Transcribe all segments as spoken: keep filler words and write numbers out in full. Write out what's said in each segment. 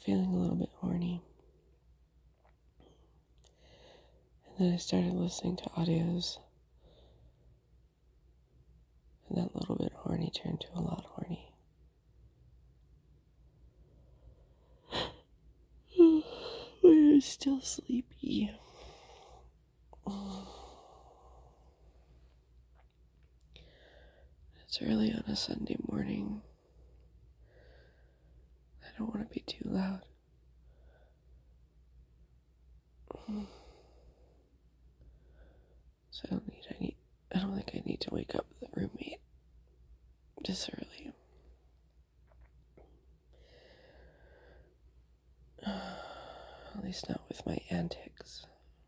feeling a little bit horny. And then I started listening to audios. And that little bit horny turned to a lot horny. But I'm still sleepy. It's early on a Sunday morning. I don't want to be too loud. So I don't need, I need, I don't think I need to wake up the roommate this early. At least not with my antics.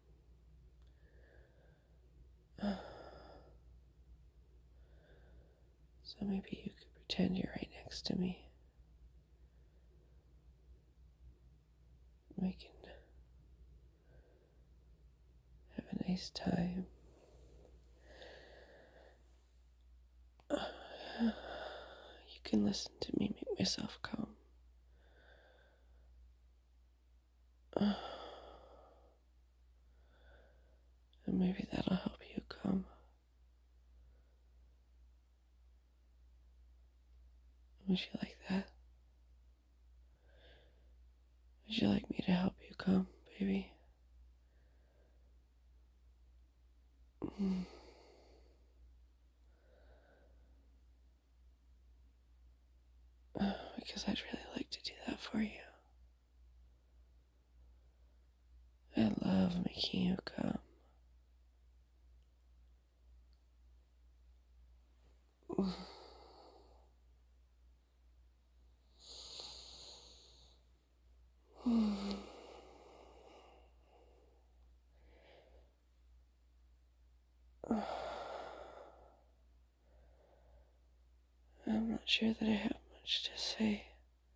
So maybe you could pretend you're right next to me. We can have a nice time. You can listen to me make myself calm. And maybe that'll help you calm. Would you like that? Would you like me to help you calm, baby? Mm. Because I'd really like to do that for you. I love making you calm. I'm not sure that I have much to say.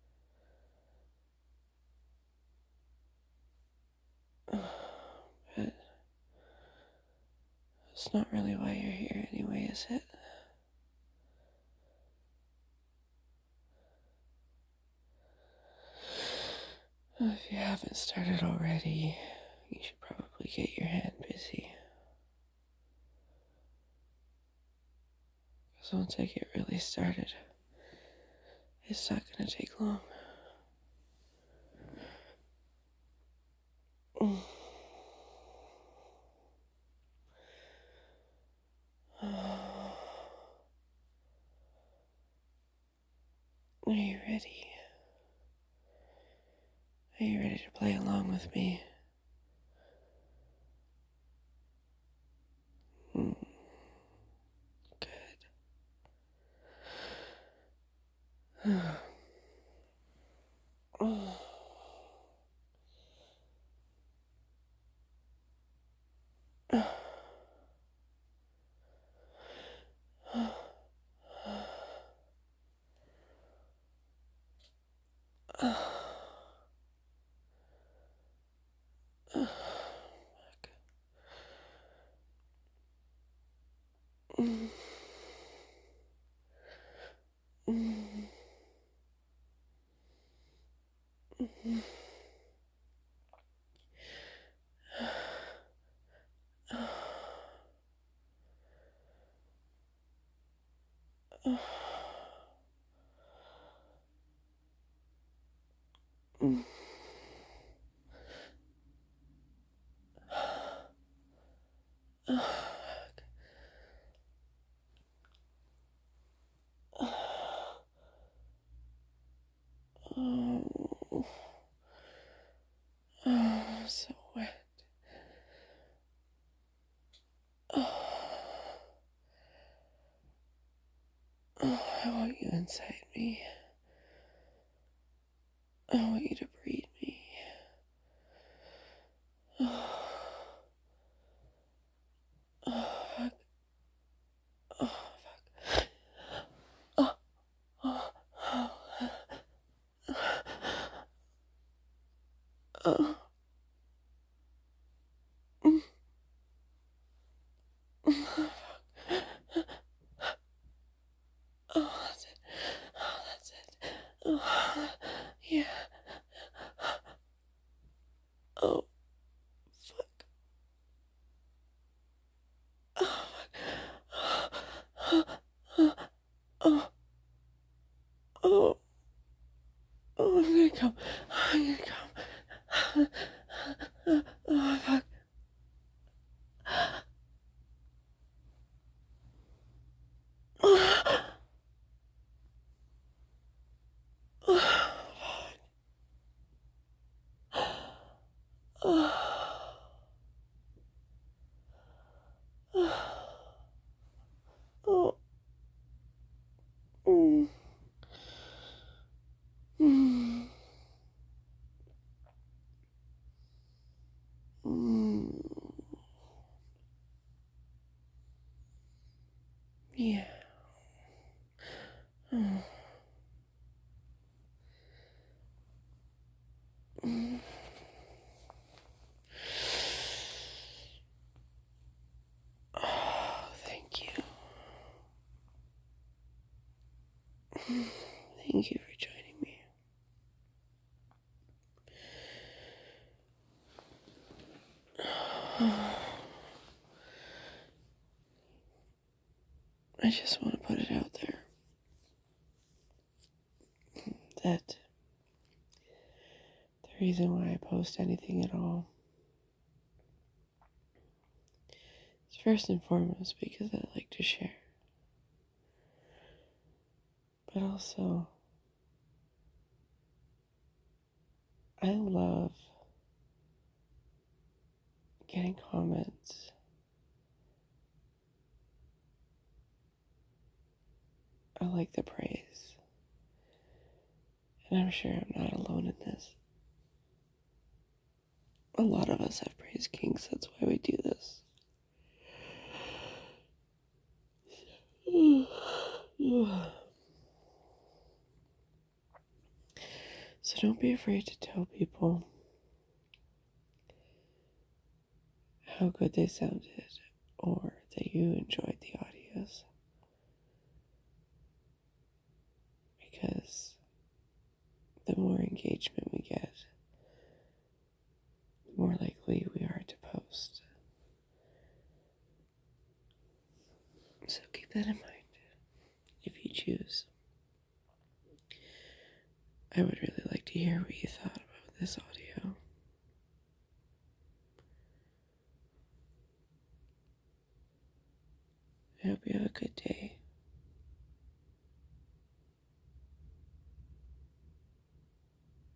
But it's not really why you're here anyway, is it? If you haven't started already, you should probably get your hand busy. Because once I get really started, it's not going to take long. Mm. Are you ready? Are you ready to play along with me? Mm. Good. Oh. Mm. Mm. Mm. Mm. Oh, oh, so wet. Oh, oh, I want you inside me. I want you to breathe me. Oh, oh, fuck. Oh, fuck. Oh, oh, oh. Oh. Mm. Mm. Oh, that's it. Oh, that's it. Uh, oh, fuck. Oh, oh, mm, mm, mm. Yeah. Oh, mm. Oh, thank you. Thank you for joining me. I just want to put it out there that the reason why I post anything at all is first and foremost because I like to share. But also, I love getting comments. I like the praise. And I'm sure I'm not alone in this. A lot of us have praise kings, that's why we do this. So don't be afraid to tell people how good they sounded or that you enjoyed the audios. Because the more engagement we get, the more likely we are to post. So keep that in mind if you choose. I would really like to hear what you thought about this audio. I hope you have a good day.